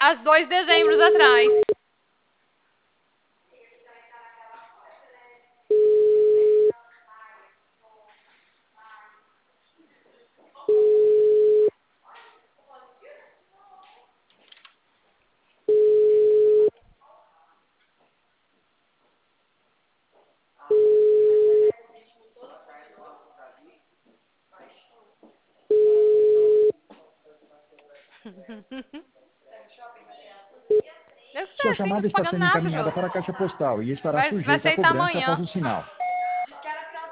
Há 2 dezembros atrás. Eu sei, Sua você nem tá chamada está pagando sendo nada, encaminhada Jô. para a caixa postal e estará Vai sujeita a aceitar cobrança após amanhã. o sinal.